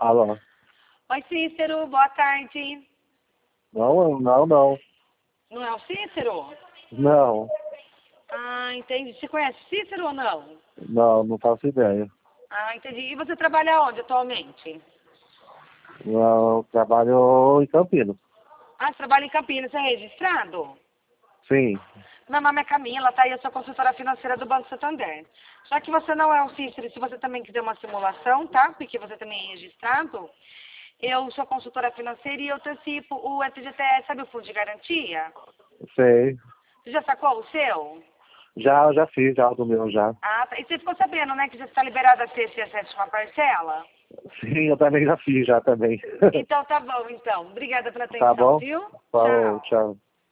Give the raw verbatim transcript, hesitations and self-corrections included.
Alô? Oi, Cícero, boa tarde. Não, não, não. Não é o Cícero? Não, Ah, entendi. Você conhece Cícero ou não? não, não faço ideia. Ah, entendi. E você trabalha onde atualmente? Não, eu trabalho em Campinas. Ah, você trabalha em Campinas, você é registrado? Sim, Meu nome é Camila, tá? E eu sou consultora financeira do Banco Santander. Já que você não é o Cícero, se você também quiser uma simulação, tá? Porque você também é registrado, eu sou consultora financeira e eu antecipo o F G T S, sabe o Fundo de Garantia? sei. Você já sacou o seu? Já, já fiz, já do meu já. Ah, tá. E você ficou sabendo, né, que já está liberada a sexta e a sétima parcela? Sim, eu também já fiz já também. Então tá bom, então. Obrigada pela Tá atenção, bom? viu? Falou, Tchau. tchau.